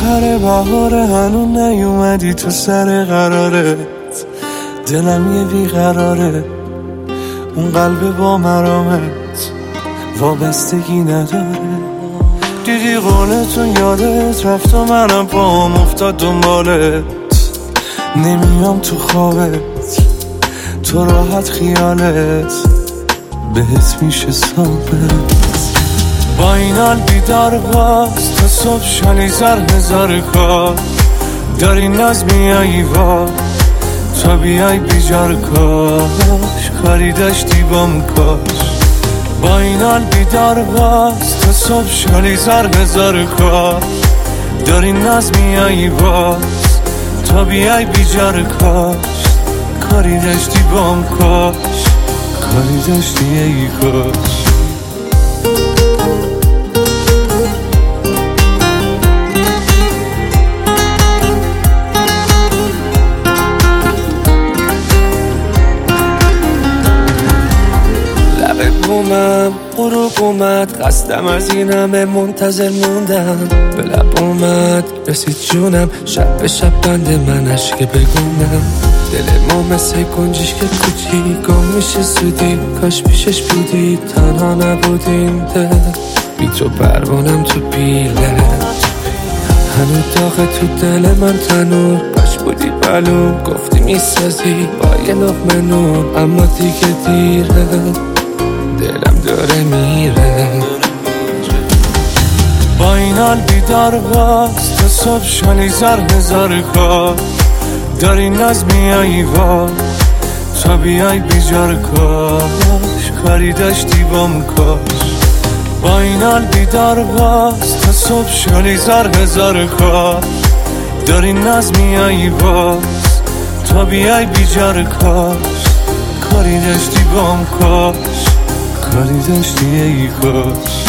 آخر بهاره هنون نیومدی تو سر قرارت، دلم یه بیقراره، اون قلب با مرامت وابستگی نداره. دیدی قولتون یادت رفت و منم پام افتاد دنبالت، نمیام تو خوابت، تو راحت خیالت بهت میشه ثابت. با این حال بیدار باز تا صبح شالی زر هزار کار، داری ناز میایی وا تا بیای بیجار کاش کاری داشتی بام کاش. با این حال بیدار باز تا صبح شالی زر هزار کار، داری ناز میایی باز تا بیای بیجار کاش کاری داشتی بام کاش کاری داشتی ای کاش. بومم غروب اومد، قصدم از این همه منتظر موندم، به لب اومد رسید جونم، شب به شب بند من عشق بگونم. دل ما مثل گنجیش که کوچی گم میشه زودی، کاش پیشش بودی تنها نبودیم دل، بی تو پروانم تو بیله، هنو داغه تو دل من تنور، باش بودی بلوم گفتی میسازی با یه لقمه نون، اما دیگه دیره دلم داره میره. با این حال بیدار باز تا صبح شالی زر هزار کار، داری ناز میایی وا تا بیای بیجار کاش کاری داشتی بام کاش. با این حال بیدار باز تا صبح شالی زر هزار کار، داری ناز میایی باز تا بیای بیجار کاش کاری داشتی بام کاش کاری داشتی ای کاش.